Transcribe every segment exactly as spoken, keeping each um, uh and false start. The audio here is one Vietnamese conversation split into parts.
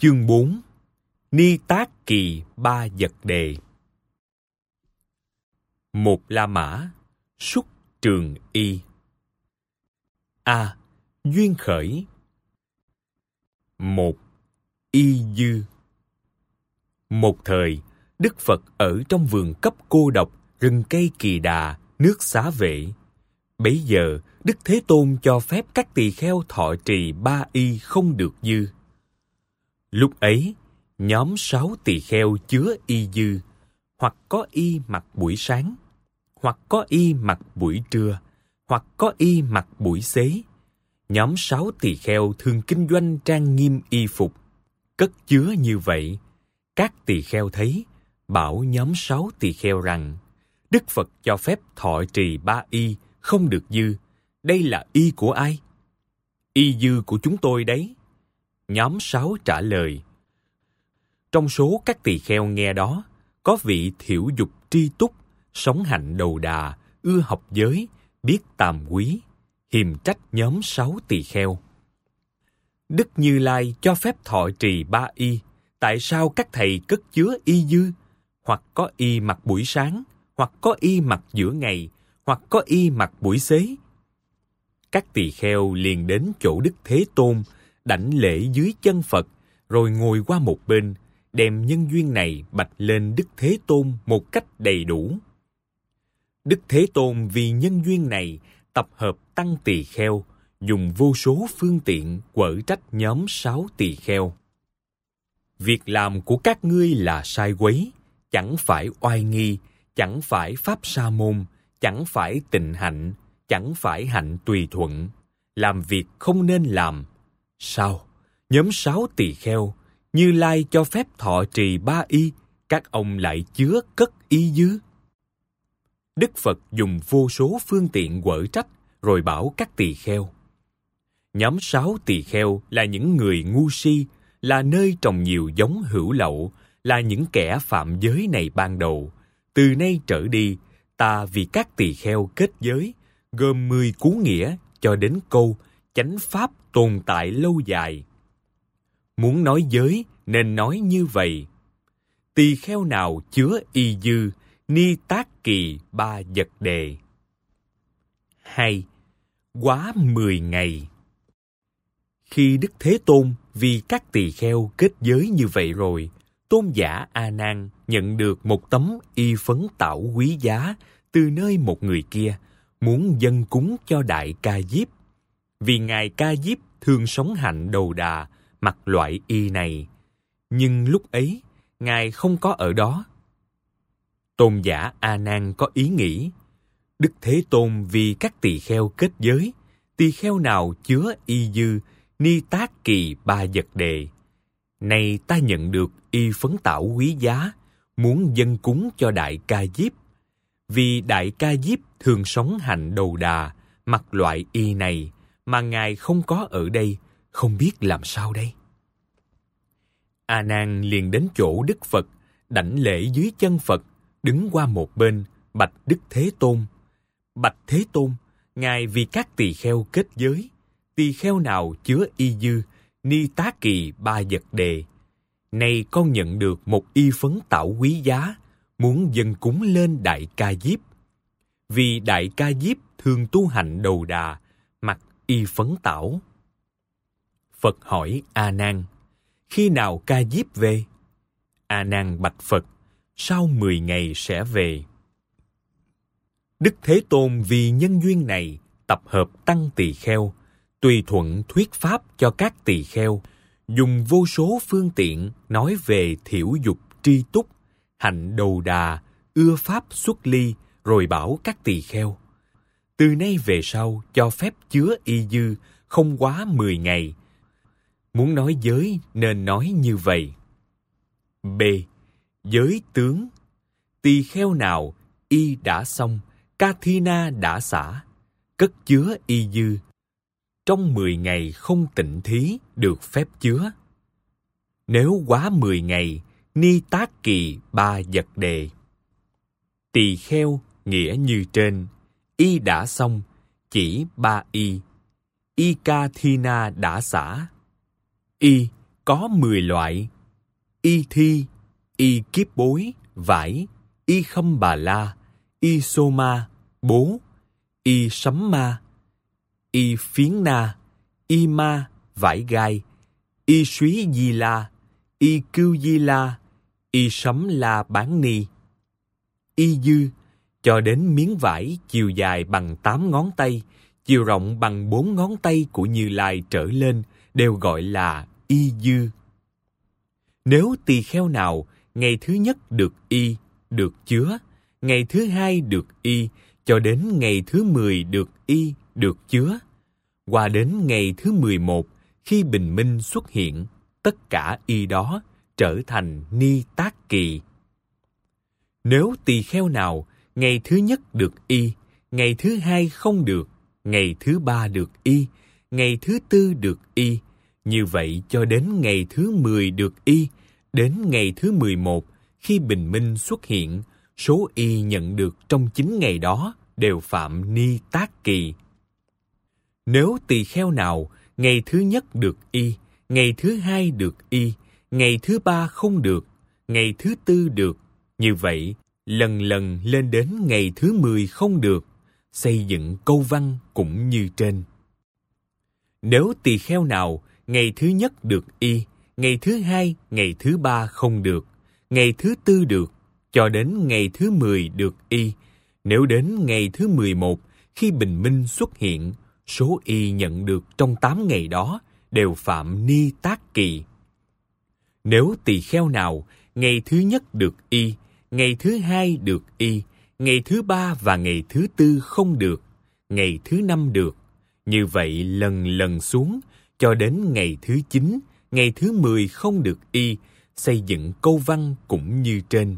Chương bốn. Ni Tác Kỳ Ba Vật Đề. Một La Mã, Súc Trường Y. A. Duyên khởi. Một. Y dư. Một thời, Đức Phật ở trong vườn cấp cô độc, rừng cây Kỳ Đà, nước Xá Vệ. Bấy giờ, Đức Thế Tôn cho phép các tỳ kheo thọ trì ba y không được dư. Lúc ấy, nhóm sáu tỳ kheo chứa y dư, hoặc có y mặc buổi sáng, hoặc có y mặc buổi trưa, hoặc có y mặc buổi xế. Nhóm sáu tỳ kheo thường kinh doanh trang nghiêm y phục, cất chứa như vậy. Các tỳ kheo thấy, bảo nhóm sáu tỳ kheo rằng, Đức Phật cho phép thọ trì ba y không được dư. Đây là y của ai? Y dư của chúng tôi đấy. Nhóm sáu trả lời. Trong số các tỳ kheo nghe đó, có vị thiểu dục tri túc, sống hạnh đầu đà, ưa học giới, biết tàm quý, hiềm trách nhóm sáu tỳ kheo. Đức Như Lai cho phép thọ trì ba y, tại sao các thầy cất chứa y dư, hoặc có y mặc buổi sáng, hoặc có y mặc giữa ngày, hoặc có y mặc buổi xế? Các tỳ kheo liền đến chỗ Đức Thế Tôn, đảnh lễ dưới chân Phật, rồi ngồi qua một bên, đem nhân duyên này bạch lên Đức Thế Tôn một cách đầy đủ. Đức Thế Tôn vì nhân duyên này tập hợp tăng tỳ kheo, dùng vô số phương tiện quở trách nhóm sáu tỳ kheo. Việc làm của các ngươi là sai quấy, chẳng phải oai nghi, chẳng phải pháp sa môn, chẳng phải tịnh hạnh, chẳng phải hạnh tùy thuận, làm việc không nên làm. Sao? Nhóm sáu tỳ kheo, Như Lai cho phép thọ trì ba y, các ông lại chứa cất y dư? Đức Phật dùng vô số phương tiện quở trách, rồi bảo các tỳ kheo. Nhóm sáu tỳ kheo là những người ngu si, là nơi trồng nhiều giống hữu lậu, là những kẻ phạm giới này ban đầu. Từ nay trở đi, ta vì các tỳ kheo kết giới, gồm mười cú nghĩa cho đến câu chánh pháp tồn tại lâu dài. Muốn nói giới nên nói như vậy. Tỳ kheo nào chứa y dư, ni tác kỳ ba vật đề. Hai. Quá mười ngày. Khi Đức Thế Tôn vì các tỳ kheo kết giới như vậy rồi, Tôn giả A Nan nhận được một tấm y phấn tảo quý giá từ nơi một người kia, muốn dâng cúng cho Đại Ca Diếp. Vì Ngài Ca Diếp thường sống hạnh đầu đà, mặc loại y này. Nhưng lúc ấy, Ngài không có ở đó. Tôn giả A Nan có ý nghĩ, Đức Thế Tôn vì các tỳ kheo kết giới, tỳ kheo nào chứa y dư, ni tác kỳ ba vật đề. Nay ta nhận được y phấn tảo quý giá, muốn dâng cúng cho Đại Ca Diếp. Vì Đại Ca Diếp thường sống hạnh đầu đà, mặc loại y này, mà Ngài không có ở đây, không biết làm sao đây. A Nan liền đến chỗ Đức Phật, đảnh lễ dưới chân Phật, đứng qua một bên, bạch Đức Thế Tôn. Bạch Thế Tôn, Ngài vì các tỳ kheo kết giới, tỳ kheo nào chứa y dư, ni tá kỳ ba vật đề. Nay con nhận được một y phấn tảo quý giá, muốn dâng cúng lên Đại Ca Diếp. Vì Đại Ca Diếp thường tu hành đầu đà, mặc y phấn tảo. Phật hỏi A Nan, khi nào Ca Diếp về? A Nan bạch Phật, sau mười ngày sẽ về. Đức Thế Tôn vì nhân duyên này tập hợp tăng tỳ kheo, tùy thuận thuyết pháp cho các tỳ kheo, dùng vô số phương tiện nói về thiểu dục tri túc, hạnh đầu đà, ưa pháp xuất ly, rồi bảo các tỳ kheo. Từ nay về sau cho phép chứa y dư không quá mười ngày. Muốn nói giới nên nói như vậy. B. Giới tướng. Tỳ kheo nào y đã xong, Kathina đã xả, cất chứa y dư, trong mười ngày không tịnh thí được phép chứa. Nếu quá mười ngày, ni tác kỳ ba vật đề. Tỳ kheo nghĩa như trên, y đã xong, chỉ ba y. Y Kathina đã xả. Y có mười loại: y thi, y kiếp bối, vải, y khâm bà la, y sô ma, bố, y sấm ma, y phiến na, y ma, vải gai, y súy di la, y cưu di la, y sấm la bán ni, y dư, cho đến miếng vải chiều dài bằng tám ngón tay, chiều rộng bằng bốn ngón tay của Như Lai trở lên đều gọi là y dư. Nếu tỳ kheo nào ngày thứ nhất được y, được chứa, ngày thứ hai được y, cho đến ngày thứ mười được y, được chứa, qua đến ngày thứ mười một, khi bình minh xuất hiện, tất cả y đó trở thành ni tác kỳ. Nếu tỳ kheo nào ngày thứ nhất được y, ngày thứ hai không được, ngày thứ ba được y, ngày thứ tư được y, như vậy cho đến ngày thứ mười được y, đến ngày thứ mười một, khi bình minh xuất hiện, số y nhận được trong chín ngày đó đều phạm ni tác kỳ. Nếu tỳ kheo nào ngày thứ nhất được y, ngày thứ hai được y, ngày thứ ba không được, ngày thứ tư được, như vậy lần lần lên đến ngày thứ mười không được, xây dựng câu văn cũng như trên. Nếu tỳ kheo nào ngày thứ nhất được y, ngày thứ hai, ngày thứ ba không được, ngày thứ tư được, cho đến ngày thứ mười được y, nếu đến ngày thứ mười một, khi bình minh xuất hiện, số y nhận được trong tám ngày đó đều phạm ni tác kỳ. Nếu tỳ kheo nào ngày thứ nhất được y, ngày thứ hai được y, ngày thứ ba và ngày thứ tư không được, ngày thứ năm được, như vậy lần lần xuống, cho đến ngày thứ chín, ngày thứ mười không được y, xây dựng câu văn cũng như trên.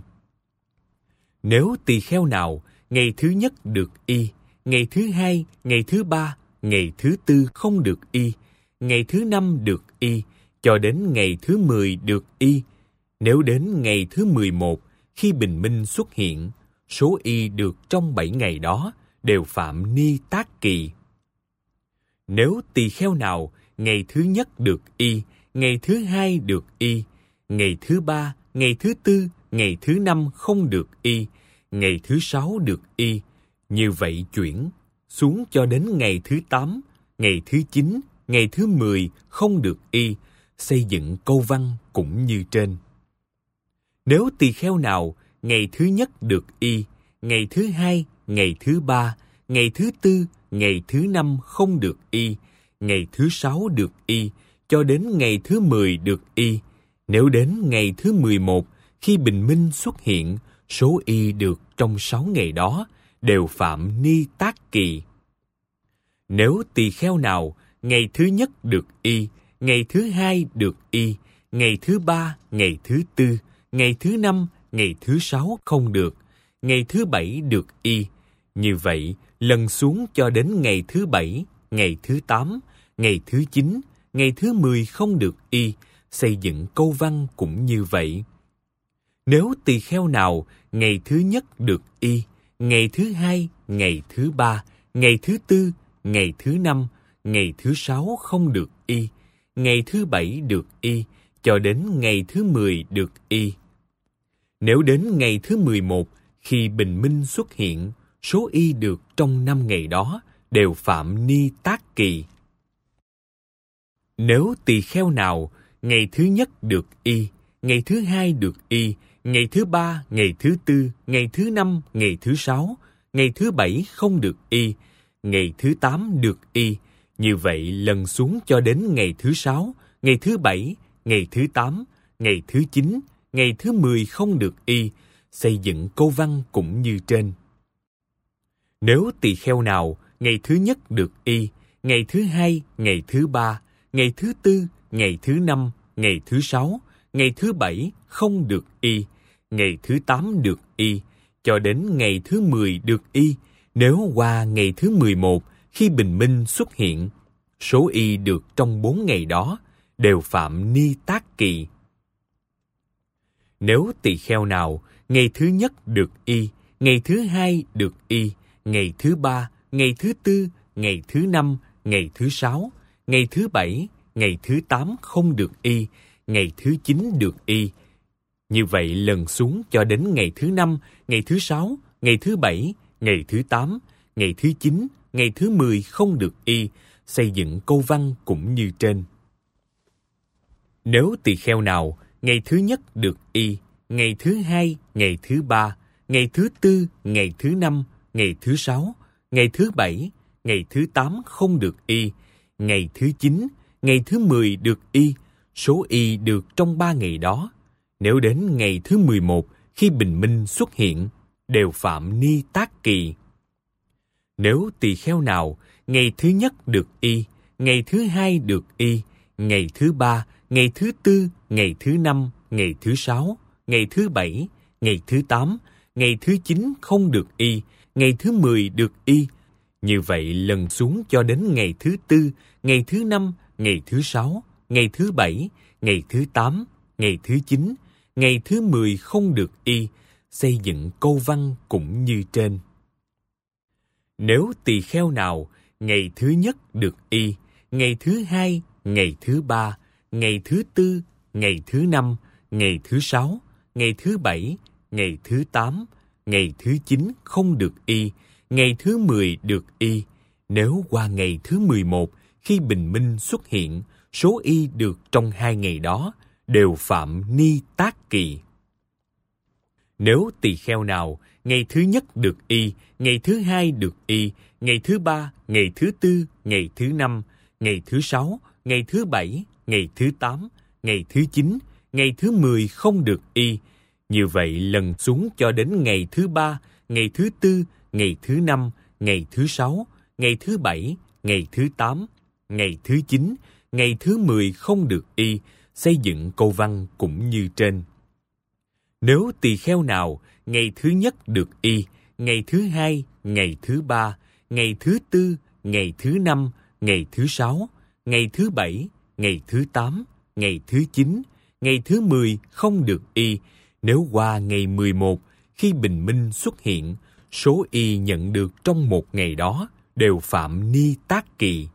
Nếu tỳ kheo nào ngày thứ nhất được y, ngày thứ hai, ngày thứ ba, ngày thứ tư không được y, ngày thứ năm được y, cho đến ngày thứ mười được y, nếu đến ngày thứ mười một, khi bình minh xuất hiện, số y được trong bảy ngày đó đều phạm ni tác kỳ. Nếu tỳ kheo nào ngày thứ nhất được y, ngày thứ hai được y, ngày thứ ba, ngày thứ tư, ngày thứ năm không được y, ngày thứ sáu được y, như vậy chuyển xuống cho đến ngày thứ tám, ngày thứ chín, ngày thứ mười không được y, xây dựng câu văn cũng như trên. Nếu tỳ kheo nào ngày thứ nhất được y, ngày thứ hai, ngày thứ ba, ngày thứ tư, ngày thứ năm không được y, ngày thứ sáu được y, cho đến ngày thứ mười được y, nếu đến ngày thứ mười một, khi bình minh xuất hiện, số y được trong sáu ngày đó đều phạm ni tác kỳ. Nếu tỳ kheo nào ngày thứ nhất được y, ngày thứ hai được y, ngày thứ ba, ngày thứ tư, ngày thứ năm, ngày thứ sáu không được, ngày thứ bảy được y, như vậy lần xuống cho đến ngày thứ bảy, ngày thứ tám, ngày thứ chín, ngày thứ mười không được y, xây dựng câu văn cũng như vậy. Nếu tỳ kheo nào ngày thứ nhất được y, ngày thứ hai, ngày thứ ba, ngày thứ tư, ngày thứ năm, ngày thứ sáu không được y, ngày thứ bảy được y, cho đến ngày thứ mười được y. Nếu đến ngày thứ mười một, khi bình minh xuất hiện, số y được trong năm ngày đó đều phạm ni tác kỳ. Nếu tỳ kheo nào ngày thứ nhất được y, ngày thứ hai được y, ngày thứ ba, ngày thứ tư, ngày thứ năm, ngày thứ sáu, ngày thứ bảy không được y, ngày thứ tám được y, như vậy lần xuống cho đến ngày thứ sáu, ngày thứ bảy, ngày thứ tám, ngày thứ chín, ngày thứ mười không được y, xây dựng câu văn cũng như trên. Nếu tỳ kheo nào ngày thứ nhất được y, ngày thứ hai, ngày thứ ba, ngày thứ tư, ngày thứ năm, ngày thứ sáu, ngày thứ bảy không được y, ngày thứ tám được y, cho đến ngày thứ mười được y, nếu qua ngày thứ mười một, khi bình minh xuất hiện, số y được trong bốn ngày đó đều phạm ni tác kỳ. Nếu tỳ kheo nào ngày thứ nhất được y, ngày thứ hai được y, ngày thứ ba, ngày thứ tư, ngày thứ năm, ngày thứ sáu, ngày thứ bảy, ngày thứ tám không được y, ngày thứ chín được y. Như vậy lần xuống cho đến ngày thứ năm, ngày thứ sáu, ngày thứ bảy, ngày thứ tám, ngày thứ chín, ngày thứ mười không được y, xây dựng câu văn cũng như trên. Nếu tỳ kheo nào ngày thứ nhất được y, ngày thứ hai, ngày thứ ba, ngày thứ tư, ngày thứ năm, ngày thứ sáu, ngày thứ bảy, ngày thứ tám không được y, ngày thứ chín, ngày thứ mười được y, số y được trong ba ngày đó. Nếu đến ngày thứ mười một khi bình minh xuất hiện, đều phạm ni tác kỳ. Nếu tỳ kheo nào ngày thứ nhất được y, ngày thứ hai được y, ngày thứ ba, ngày thứ tư, ngày thứ năm, ngày thứ sáu, ngày thứ bảy, ngày thứ tám, ngày thứ chín không được y, ngày thứ mười được y. Như vậy lần xuống cho đến ngày thứ tư, ngày thứ năm, ngày thứ sáu, ngày thứ bảy, ngày thứ tám, ngày thứ chín, ngày thứ mười không được y, xây dựng câu văn cũng như trên. Nếu tỳ kheo nào ngày thứ nhất được y, ngày thứ hai, ngày thứ ba, ngày thứ tư, ngày thứ năm, ngày thứ sáu, ngày thứ bảy, ngày thứ tám, ngày thứ chín không được y, ngày thứ mười được y, nếu qua ngày thứ mười một khi bình minh xuất hiện, số y được trong hai ngày đó, đều phạm ni tác kỳ. Nếu tỳ kheo nào ngày thứ nhất được y, ngày thứ hai được y, ngày thứ ba, ngày thứ tư, ngày thứ năm, ngày thứ sáu, ngày thứ bảy, ngày thứ tám, ngày thứ chín, ngày thứ mười không được y, như vậy lần xuống cho đến ngày thứ ba, ngày thứ tư, ngày thứ năm, ngày thứ sáu, ngày thứ bảy, ngày thứ tám, ngày thứ chín, ngày thứ mười không được y, xây dựng câu văn cũng như trên. Nếu tỳ kheo nào ngày thứ nhất được y, ngày thứ hai, ngày thứ ba, ngày thứ tư, ngày thứ năm, ngày thứ sáu, ngày thứ bảy, ngày thứ tám, ngày thứ chín, ngày thứ mười không được y, nếu qua ngày mười một khi bình minh xuất hiện, số y nhận được trong một ngày đó đều phạm ni tác kỳ.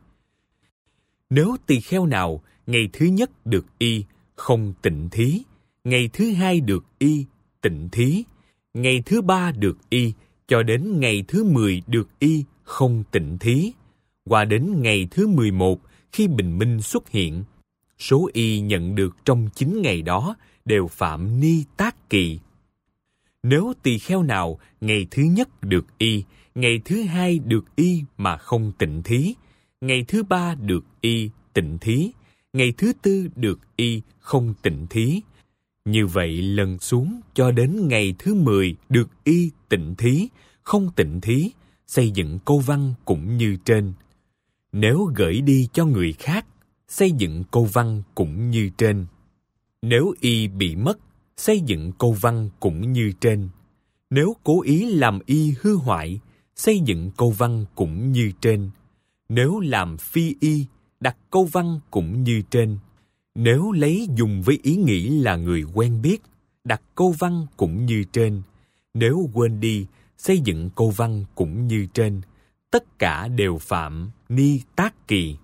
Nếu tỳ kheo nào ngày thứ nhất được y, không tịnh thí, ngày thứ hai được y, tịnh thí, ngày thứ ba được y, cho đến ngày thứ mười được y, không tịnh thí, qua đến ngày thứ mười một khi bình minh xuất hiện, số y nhận được trong chín ngày đó đều phạm ni tác kỳ. Nếu tỳ kheo nào ngày thứ nhất được y, ngày thứ hai được y mà không tịnh thí, ngày thứ ba được y, tịnh thí, ngày thứ tư được y, không tịnh thí, như vậy lần xuống cho đến ngày thứ mười được y, tịnh thí, không tịnh thí, xây dựng câu văn cũng như trên. Nếu gửi đi cho người khác, xây dựng câu văn cũng như trên. Nếu y bị mất, xây dựng câu văn cũng như trên. Nếu cố ý làm y hư hoại, xây dựng câu văn cũng như trên. Nếu làm phi y, đặt câu văn cũng như trên. Nếu lấy dùng với ý nghĩ là người quen biết, đặt câu văn cũng như trên. Nếu quên đi, xây dựng câu văn cũng như trên. Tất cả đều phạm ni tác kỳ.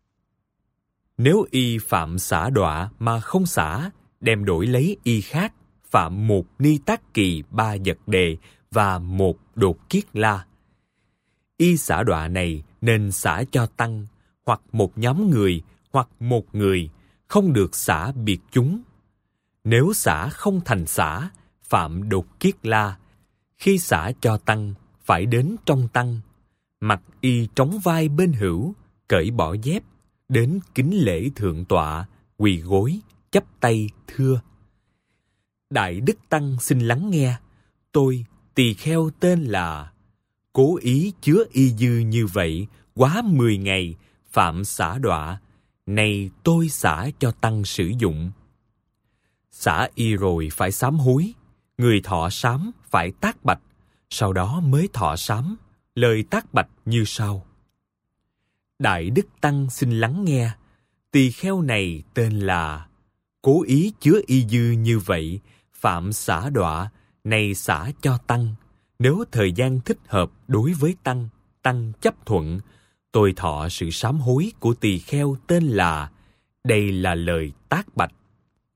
Nếu y phạm xả đọa mà không xả, đem đổi lấy y khác, phạm một ni tác kỳ ba vật đề và một đột kiết la. Y xả đọa này nên xả cho tăng, hoặc một nhóm người, hoặc một người, không được xả biệt chúng. Nếu xả không thành xả, phạm đột kiết la. Khi xả cho tăng, phải đến trong tăng, mặc y trống vai bên hữu, cởi bỏ dép, đến kính lễ thượng tọa, quỳ gối, chắp tay thưa: Đại Đức Tăng xin lắng nghe, tôi tỳ kheo tên là, cố ý chứa y dư như vậy quá mười ngày, phạm xả đọa, này tôi xả cho tăng sử dụng. Xả y rồi phải sám hối, người thọ sám phải tác bạch, sau đó mới thọ sám. Lời tác bạch như sau: Đại Đức Tăng xin lắng nghe, tỳ kheo này tên là, cố ý chứa y dư như vậy, phạm xả đọa, này xả cho tăng. Nếu thời gian thích hợp đối với tăng, tăng chấp thuận, tôi thọ sự sám hối của tỳ kheo tên là. Đây là lời tác bạch.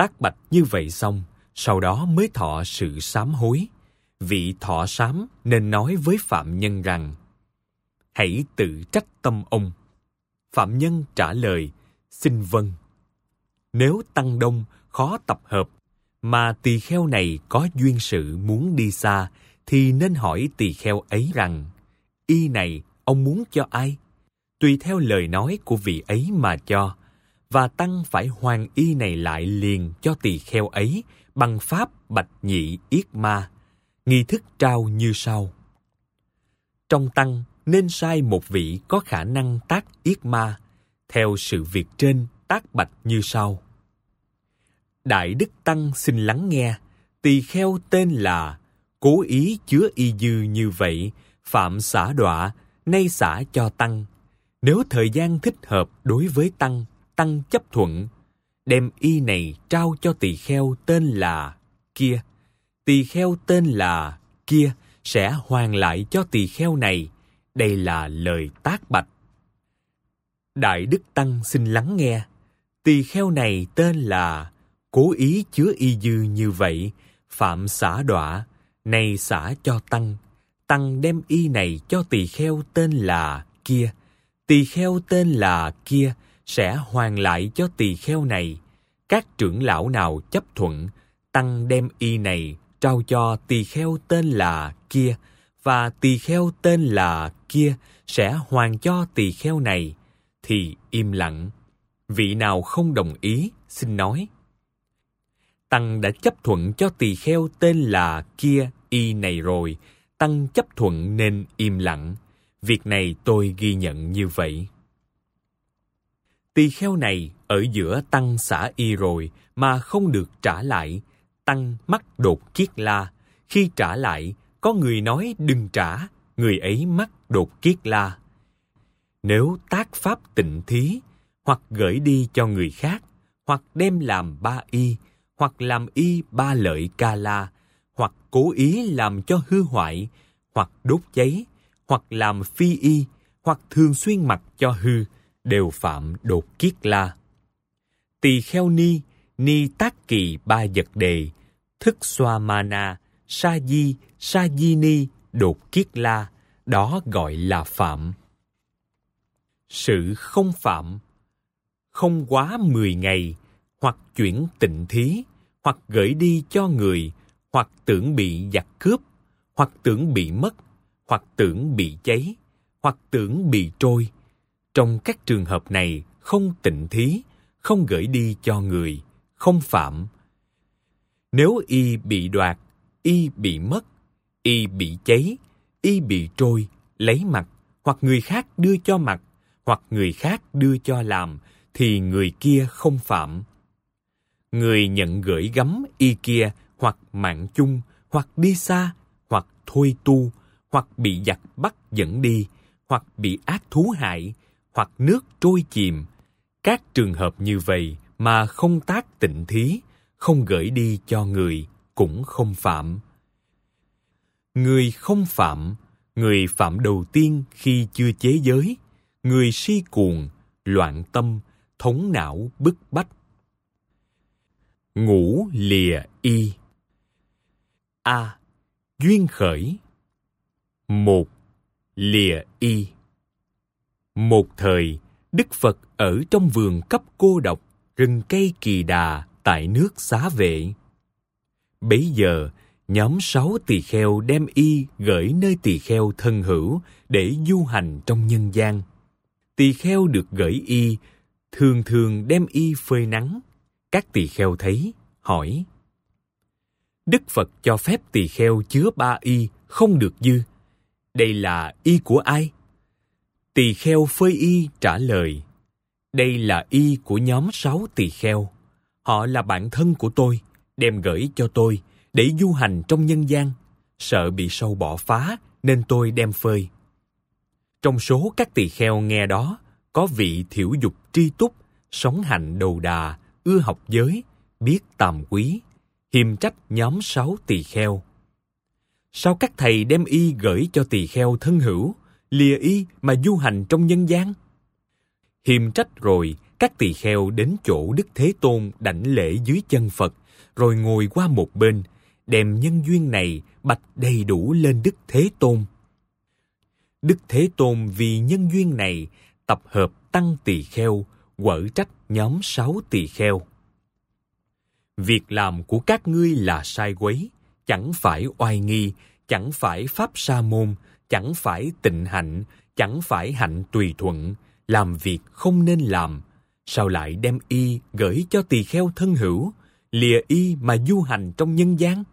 Tác Bạch như vậy xong, sau đó mới thọ sự sám hối. Vị thọ sám nên nói với phạm nhân rằng: hãy tự trách tâm ông. Phạm nhân trả lời: xin vâng. Nếu tăng đông khó tập hợp, mà tỳ kheo này có duyên sự muốn đi xa, thì nên hỏi tỳ kheo ấy rằng: y này ông muốn cho ai? Tùy theo lời nói của vị ấy mà cho, và tăng phải hoàn y này lại liền cho tỳ kheo ấy bằng pháp bạch nhị yết ma. Nghi thức trao như sau. Trong tăng nên sai một vị có khả năng tác yết ma. Theo sự việc trên, tác bạch như sau. Đại đức tăng xin lắng nghe. Tỳ kheo tên là cố ý chứa y dư như vậy, phạm xả đọa, nay xả cho tăng. Nếu thời gian thích hợp đối với tăng, tăng chấp thuận, đem y này trao cho tỳ kheo tên là kia. Tỳ kheo tên là kia sẽ hoàn lại cho tỳ kheo này. Đây là lời tác bạch. Đại đức tăng xin lắng nghe. Tỳ kheo này tên là cố ý chứa y dư như vậy, phạm xả đọa, nay xả cho tăng. Tăng đem y này cho tỳ kheo tên là kia. Tỳ kheo tên là kia sẽ hoàn lại cho tỳ kheo này. Các trưởng lão nào chấp thuận, tăng đem y này trao cho tỳ kheo tên là kia, và tỳ kheo tên là kia sẽ hoàn cho tỳ kheo này, thì im lặng. Vị nào không đồng ý, xin nói. Tăng đã chấp thuận cho tỳ kheo tên là kia y này rồi, tăng chấp thuận nên im lặng. Việc này tôi ghi nhận như vậy. Tỳ kheo này ở giữa tăng xả y rồi mà không được trả lại. Tăng mắc đột kiết la. Khi trả lại, có người nói đừng trả, người ấy mắc đột kiết la. Nếu tác pháp tịnh thí, hoặc gửi đi cho người khác, hoặc đem làm ba y, hoặc làm y ba lợi ca la, hoặc cố ý làm cho hư hoại, hoặc đốt cháy, hoặc làm phi y, hoặc thường xuyên mặc cho hư, đều phạm đột kiết la. Tỳ kheo ni, ni tác kỳ ba vật đề, thức xoa mana, sa di, sa di ni, đột kiết la, đó gọi là phạm. Sự không phạm, không quá mười ngày, hoặc chuyển tịnh thí, hoặc gửi đi cho người, hoặc tưởng bị giặc cướp, hoặc tưởng bị mất, hoặc tưởng bị cháy, hoặc tưởng bị trôi. Trong các trường hợp này, không tịnh thí, không gửi đi cho người, không phạm. Nếu y bị đoạt, y bị mất, y bị cháy, y bị trôi, lấy mặc, hoặc người khác đưa cho mặc, hoặc người khác đưa cho làm, thì người kia không phạm. Người nhận gửi gắm y kia, hoặc mạng chung, hoặc đi xa, hoặc thôi tu, hoặc bị giặc bắt dẫn đi, hoặc bị ác thú hại, hoặc nước trôi chìm. Các trường hợp như vậy mà không tác tịnh thí, không gửi đi cho người, cũng không phạm. Người không phạm, người phạm đầu tiên khi chưa chế giới, người si cuồng, loạn tâm, thống não bức bách. Ngũ lìa y. A. Duyên khởi. Một. Lìa y. Một thời, Đức Phật ở trong vườn cấp cô độc, rừng cây Kỳ Đà tại nước Xá Vệ. Bấy giờ, nhóm sáu tỳ kheo đem y gửi nơi tỳ kheo thân hữu để du hành trong nhân gian. Tỳ kheo được gửi y, thường thường đem y phơi nắng. Các tỳ kheo thấy, hỏi: Đức Phật cho phép tỳ kheo chứa ba y, không được dư. Đây là y của ai? Tỳ kheo phơi y trả lời: Đây là y của nhóm sáu tỳ kheo. Họ là bạn thân của tôi, đem gửi cho tôi để du hành trong nhân gian. Sợ bị sâu bọ phá nên tôi đem phơi. Trong số các tỳ kheo nghe đó, có vị thiểu dục tri túc, sống hạnh đầu đà, ưa học giới, biết tàm quý, hiềm trách nhóm sáu tỳ kheo. Sao các thầy đem y gửi cho tỳ kheo thân hữu, lìa y mà du hành trong nhân gian? Hiềm trách rồi, các tỳ kheo đến chỗ Đức Thế Tôn đảnh lễ dưới chân Phật, rồi ngồi qua một bên, đem nhân duyên này bạch đầy đủ lên Đức Thế Tôn. Đức Thế Tôn vì nhân duyên này tập hợp tăng tỳ kheo, quở trách nhóm sáu tỳ kheo. Việc làm của các ngươi là sai quấy, chẳng phải oai nghi, chẳng phải pháp sa môn, chẳng phải tịnh hạnh, chẳng phải hạnh tùy thuận, làm việc không nên làm. Sao lại đem y gửi cho tỳ kheo thân hữu, lìa y mà du hành trong nhân gian?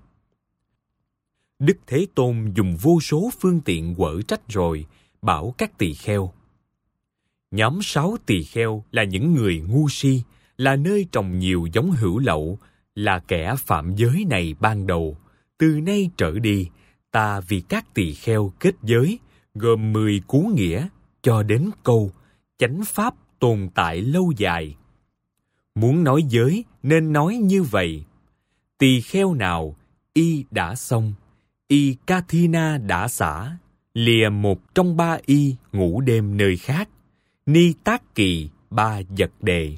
Đức Thế Tôn dùng vô số phương tiện quở trách rồi, bảo các tỳ kheo. Nhóm sáu tỳ kheo là những người ngu si, là nơi trồng nhiều giống hữu lậu, là kẻ phạm giới này ban đầu. Từ nay trở đi, ta vì các tỳ kheo kết giới, gồm mười cú nghĩa, cho đến câu chánh pháp tồn tại lâu dài. Muốn nói giới nên nói như vậy. Tỳ kheo nào y đã xong, y Kathina đã xả, lìa một trong ba y ngủ đêm nơi khác, ni tác kỳ ba vật đề.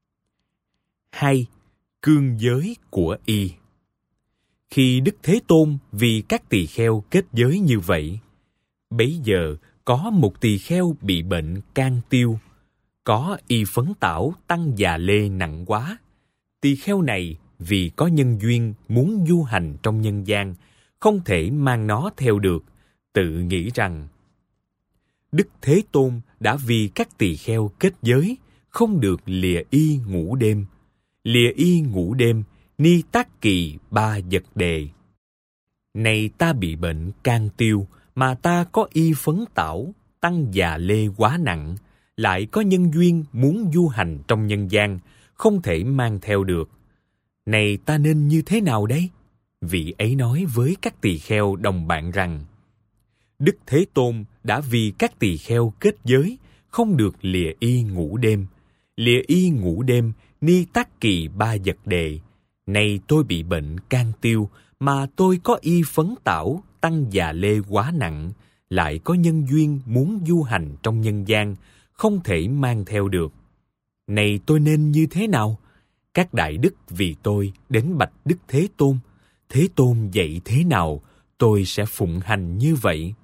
Hai, cương giới của y. Khi Đức Thế Tôn vì các tỳ kheo kết giới như vậy, bấy giờ có một tỳ kheo bị bệnh can tiêu, có y phấn tảo tăng già lê nặng quá. Tỳ kheo này vì có nhân duyên muốn du hành trong nhân gian, không thể mang nó theo được, tự nghĩ rằng Đức Thế Tôn đã vì các tỳ kheo kết giới, không được lìa y ngủ đêm. Lìa y ngủ đêm, ni tác kỳ ba vật đề. Này ta bị bệnh can tiêu, mà ta có y phấn tảo, tăng già lê quá nặng, lại có nhân duyên muốn du hành trong nhân gian, không thể mang theo được. Này ta nên như thế nào đây? Vị ấy nói với các tỳ kheo đồng bạn rằng, Đức Thế Tôn đã vì các tỳ kheo kết giới, không được lìa y ngủ đêm. Lìa y ngủ đêm, ni tác kỳ ba vật đề. Này tôi bị bệnh can tiêu, mà tôi có y phấn tảo, tăng già lê quá nặng, lại có nhân duyên muốn du hành trong nhân gian, không thể mang theo được. Này tôi nên như thế nào? Các đại đức vì tôi đến bạch Đức Thế Tôn. Thế Tôn dạy thế nào, tôi sẽ phụng hành như vậy.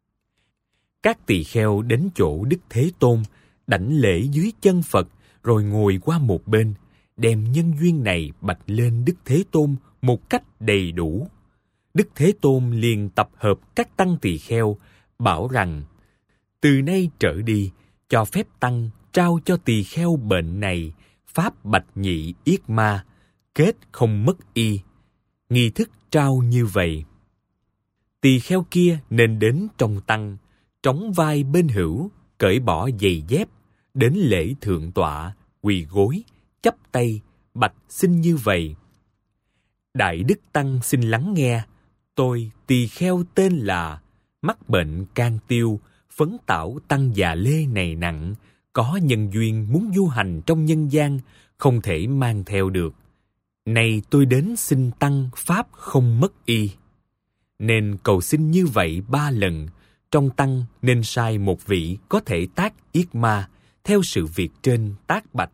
Các tỳ kheo đến chỗ Đức Thế Tôn, đảnh lễ dưới chân Phật, rồi ngồi qua một bên, đem nhân duyên này bạch lên Đức Thế Tôn một cách đầy đủ. Đức Thế Tôn liền tập hợp các tăng tỳ kheo, bảo rằng, từ nay trở đi, cho phép tăng trao cho tỳ kheo bệnh này pháp bạch nhị yết ma, kết không mất y. Nghi thức trao như vậy. Tỳ kheo kia nên đến trong tăng, trống vai bên hữu, cởi bỏ giày dép, đến lễ thượng tọa, quỳ gối, chắp tay, bạch xin như vậy. Đại đức tăng xin lắng nghe, tôi tỳ kheo tên là, mắc bệnh can tiêu, phấn tảo tăng già lê này nặng, có nhân duyên muốn du hành trong nhân gian, không thể mang theo được. Này tôi đến xin tăng pháp không mất y. Nên cầu xin như vậy ba lần, trong tăng nên sai một vị có thể tác yết ma, theo sự việc trên tác bạch.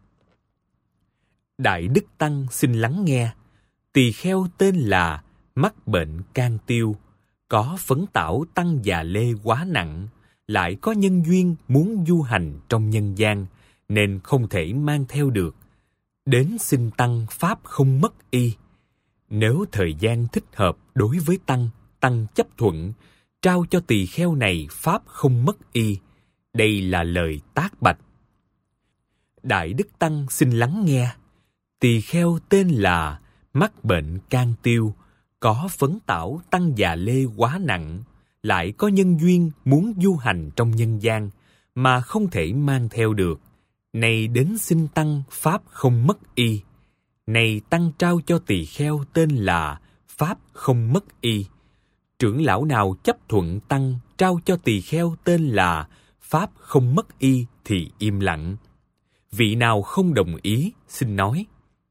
Đại đức tăng xin lắng nghe, tỳ kheo tên là mắc bệnh can tiêu, có phấn tảo tăng già lê quá nặng, lại có nhân duyên muốn du hành trong nhân gian, nên không thể mang theo được. Đến xin tăng pháp không mất y. Nếu thời gian thích hợp đối với tăng, tăng chấp thuận, trao cho tỳ kheo này pháp không mất y. Đây là lời tác bạch. Đại đức tăng xin lắng nghe, tỳ kheo tên là mắc bệnh can tiêu, có phấn tảo tăng già lê quá nặng, lại có nhân duyên muốn du hành trong nhân gian, mà không thể mang theo được. Này đến xin tăng pháp không mất y. Này tăng trao cho tỳ kheo tên là pháp không mất y. Trưởng lão nào chấp thuận tăng trao cho tỳ kheo tên là pháp không mất y thì im lặng. Vị nào không đồng ý xin nói.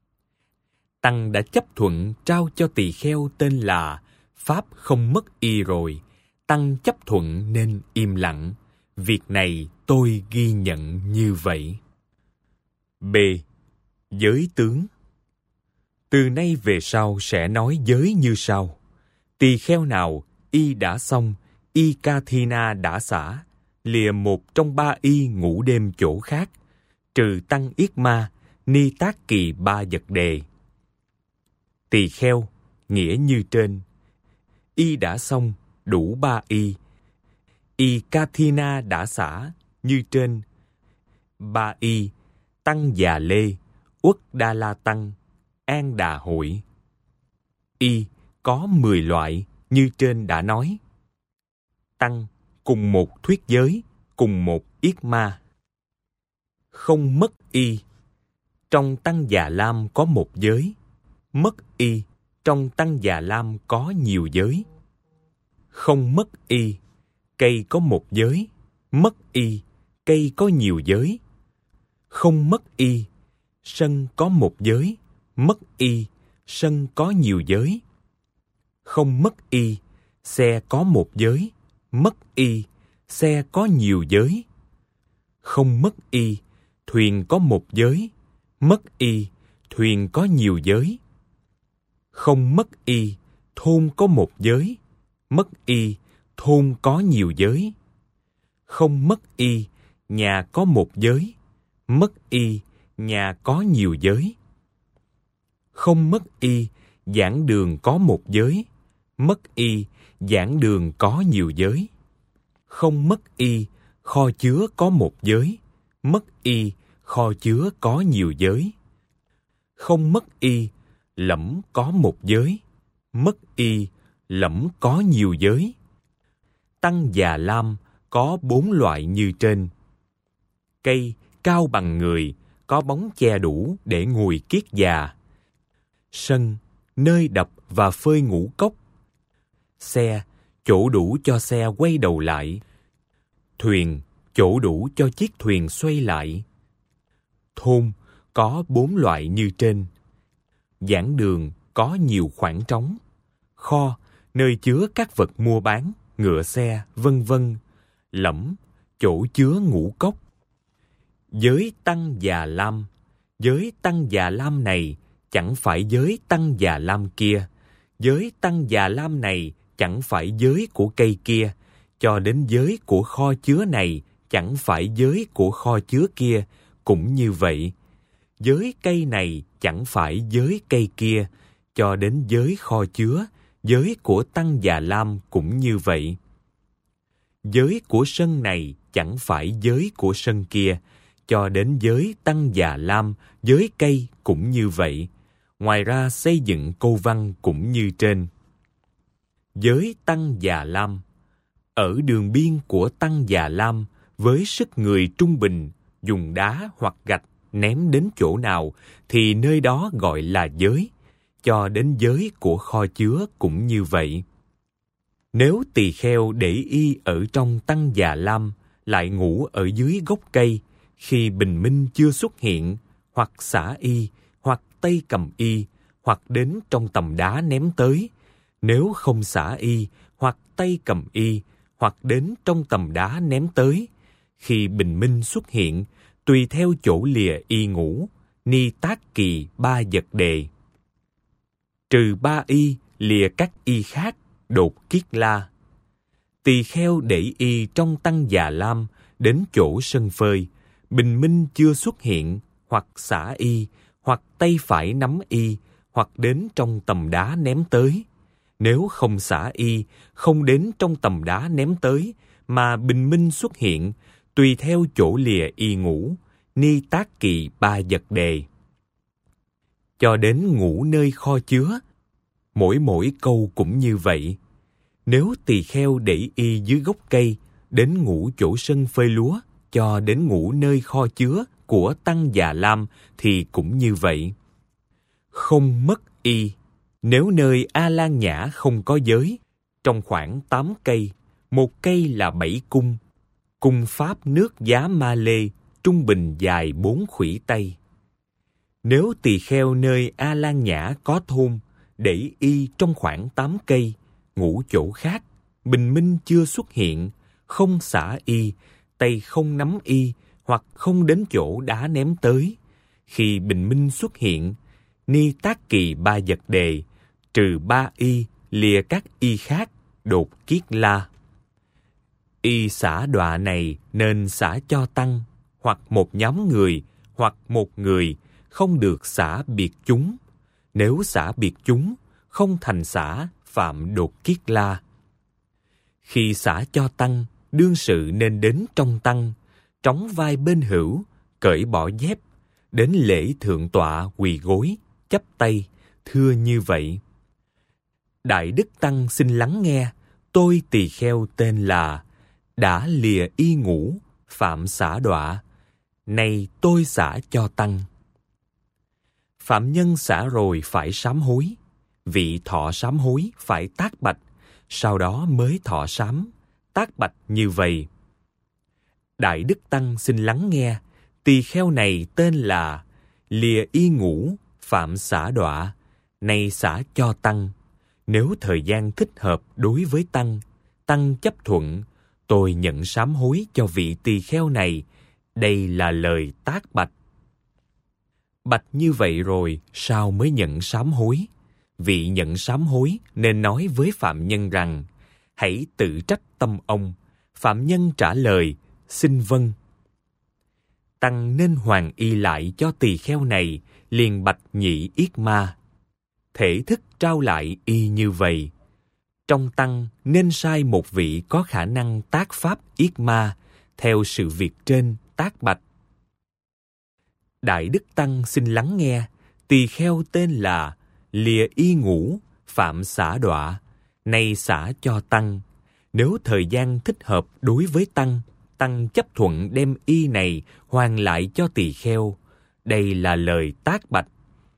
Tăng đã chấp thuận trao cho tỳ kheo tên là pháp không mất y rồi, tăng chấp thuận nên im lặng. Việc này tôi ghi nhận như vậy. B. Giới tướng. Từ nay về sau sẽ nói giới như sau. Tỳ kheo nào y đã xong, y ca thi na đã xả, lìa một trong ba y ngủ đêm chỗ khác, trừ tăng yết ma, ni tác kỳ ba vật đề. Tỳ kheo, nghĩa như trên. Y đã xong, đủ ba y. Y ca thi na đã xả, như trên. Ba y, tăng già lê, uất đa la tăng, an đà hội. Y có mười loại, như trên đã nói. Tăng, cùng một thuyết giới, cùng một yết ma. Không mất y. Trong tăng già lam có một giới. Mất y. Trong tăng già lam có nhiều giới. Không mất y. Cây có một giới. Mất y. Cây có nhiều giới. Không mất y. Sân có một giới. Mất y. Sân có nhiều giới. Không mất y. Xe có một giới. Mất y. Xe có nhiều giới. Không mất y. Thuyền có một giới. Mất y. Thuyền có nhiều giới. Không mất y. Thôn có một giới. Mất y. Thôn có nhiều giới. Không mất y. Nhà có một giới. Mất y. Nhà có nhiều giới. Không mất y. Giảng đường có một giới. Mất y. Giảng đường có nhiều giới. Không mất y. Kho chứa có một giới. Mất y. Kho chứa có nhiều giới. Không mất y. Lẫm có một giới. Mất y. Lẫm có nhiều giới. Tăng già lam có bốn loại như trên. Cây cao bằng người, có bóng che đủ để ngồi kiết già. Sân, nơi đập và phơi ngũ cốc. Xe, chỗ đủ cho xe quay đầu lại. Thuyền, chỗ đủ cho chiếc thuyền xoay lại. Thôn, có bốn loại như trên. Giảng đường, có nhiều khoảng trống. Kho, nơi chứa các vật mua bán, ngựa xe, vân vân. Lẫm, chỗ chứa ngũ cốc. Giới tăng già lam. Giới tăng già lam này chẳng phải giới tăng già lam kia. Giới tăng già lam này chẳng phải giới của cây kia. Cho đến giới của kho chứa này chẳng phải giới của kho chứa kia. Cũng như vậy. Giới cây này chẳng phải giới cây kia. Cho đến giới kho chứa, giới của tăng già lam cũng như vậy. Giới của sân này chẳng phải giới của sân kia. Cho đến giới tăng già lam, giới cây cũng như vậy. Ngoài ra xây dựng câu văn cũng như trên. Giới tăng già lam. Ở đường biên của tăng già lam, với sức người trung bình, dùng đá hoặc gạch ném đến chỗ nào, thì nơi đó gọi là giới. Cho đến giới của kho chứa cũng như vậy. Nếu tỳ kheo để y ở trong tăng già lam, lại ngủ ở dưới gốc cây, khi bình minh chưa xuất hiện, hoặc xả y, hoặc tay cầm y, hoặc đến trong tầm đá ném tới. Nếu không xả y, hoặc tay cầm y, hoặc đến trong tầm đá ném tới, khi bình minh xuất hiện, tùy theo chỗ lìa y ngủ, ni tác kỳ ba vật đề. Trừ ba y, lìa các y khác, đột kiết la. Tỳ kheo để y trong tăng già lam, đến chỗ sân phơi, bình minh chưa xuất hiện, hoặc xả y, hoặc tay phải nắm y, hoặc đến trong tầm đá ném tới. Nếu không xả y, không đến trong tầm đá ném tới, mà bình minh xuất hiện, tùy theo chỗ lìa y ngủ, ni tác kỳ ba vật đề. Cho đến ngủ nơi kho chứa, mỗi mỗi câu cũng như vậy. Nếu tỳ kheo để y dưới gốc cây, đến ngủ chỗ sân phơi lúa, cho đến ngủ nơi kho chứa của tăng già lam thì cũng như vậy. Không mất y. Nếu nơi A Lan Nhã không có giới, trong khoảng tám cây, một cây là bảy cung, cung pháp nước giá ma lê, trung bình dài bốn khuỷu tay. Nếu tỳ kheo nơi A Lan Nhã có thôn, để y trong khoảng tám cây, ngủ chỗ khác, bình minh chưa xuất hiện, không xả y, tay không nắm y, hoặc không đến chỗ đá ném tới, Khi bình minh xuất hiện, ni tác kỳ ba vật đề, trừ ba y, lìa các y khác, đột kiết la. Y xả đọa này nên xả cho tăng, hoặc một nhóm người, hoặc một người, không được xả biệt chúng. Nếu xả biệt chúng, không thành xả, phạm đột kiết la. Khi xả cho tăng, đương sự nên đến trong tăng, trống vai bên hữu, cởi bỏ dép, đến lễ thượng tọa quỳ gối, chắp tay, thưa như vậy: Đại đức tăng xin lắng nghe, tôi tỳ kheo tên là, đã lìa y ngũ, phạm xả đọa, nay tôi xả cho tăng. Phạm nhân xả rồi phải sám hối, vị thọ sám hối phải tác bạch, sau đó mới thọ sám, tác bạch như vậy: Đại đức tăng xin lắng nghe, tỳ kheo này tên là, lìa y ngũ, phạm xả đọa, nay xả cho tăng. Nếu thời gian thích hợp đối với tăng, tăng chấp thuận, tôi nhận sám hối cho vị tỳ kheo này. Đây là lời tác bạch. Bạch như vậy rồi, sao mới nhận sám hối? Vị nhận sám hối nên nói với phạm nhân rằng: hãy tự trách tâm ông. Phạm nhân trả lời: xin vâng. Tăng nên hoàn y lại cho tỳ kheo này, liền bạch nhị yết ma. Thể thức trao lại y như vậy. Trong tăng nên sai một vị có khả năng tác pháp yết ma, theo sự việc trên tác bạch: Đại đức tăng xin lắng nghe, tỳ kheo tên là, lìa y ngũ, phạm xả đọa, nay xả cho tăng. Nếu thời gian thích hợp đối với tăng, tăng chấp thuận đem y này hoàn lại cho tỳ kheo. Đây là lời tác bạch.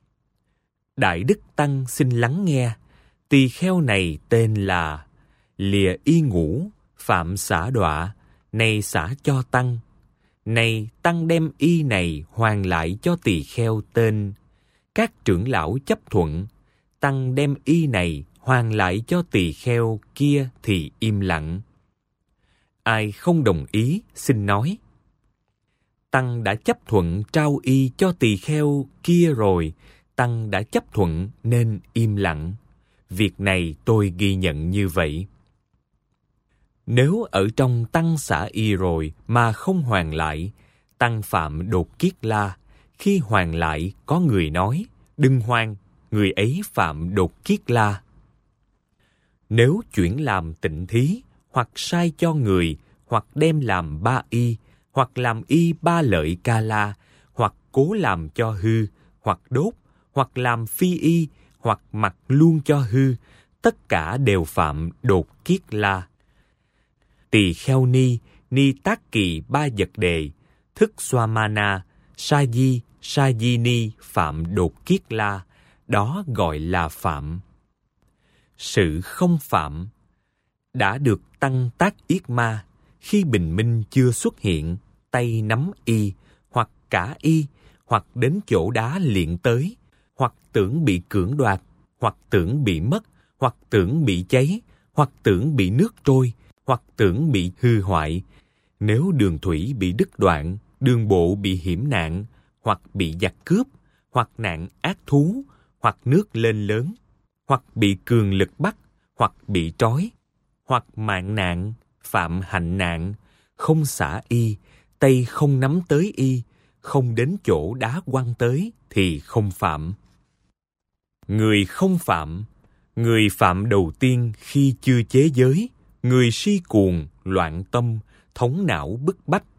Đại đức tăng xin lắng nghe, tỳ kheo này tên là, lìa y ngũ, phạm xả đọa, nay xả cho tăng. Này tăng đem y này hoàn lại cho tỳ kheo tên. Các trưởng lão chấp thuận, tăng đem y này hoàn lại cho tỳ kheo kia thì im lặng. Ai không đồng ý xin nói: Tăng đã chấp thuận trao y cho tỳ kheo kia rồi, tăng đã chấp thuận nên im lặng. Việc này tôi ghi nhận như vậy. Nếu ở trong tăng xả y rồi mà không hoàn lại, tăng phạm đột kiết la. Khi hoàn lại, có người nói: đừng hoàn, người ấy phạm đột kiết la. Nếu chuyển làm tịnh thí, hoặc sai cho người, hoặc đem làm ba y, hoặc làm y ba lợi ca la, hoặc cố làm cho hư, hoặc đốt, hoặc làm phi y, hoặc mặc luôn cho hư, tất cả đều phạm đột kiết la. Tỳ kheo ni, ni tác kỳ ba vật đề, thức swamana, sa di, sa di ni phạm đột kiết la, đó gọi là phạm. Sự không phạm đã được tăng tác yết ma, khi bình minh chưa xuất hiện, tay nắm y, hoặc cả y, hoặc đến chỗ đá liệng tới, hoặc tưởng bị cưỡng đoạt, hoặc tưởng bị mất, hoặc tưởng bị cháy, hoặc tưởng bị nước trôi, hoặc tưởng bị hư hoại. Nếu đường thủy bị đứt đoạn, đường bộ bị hiểm nạn, hoặc bị giặc cướp, hoặc nạn ác thú, hoặc nước lên lớn, hoặc bị cường lực bắt, hoặc bị trói, hoặc mạng nạn, phạm hạnh nạn, không xả y, tay không nắm tới y, không đến chỗ đá quăng tới thì không phạm. Người không phạm, người phạm đầu tiên khi chưa chế giới, người si cuồng, loạn tâm, thống não bức bách,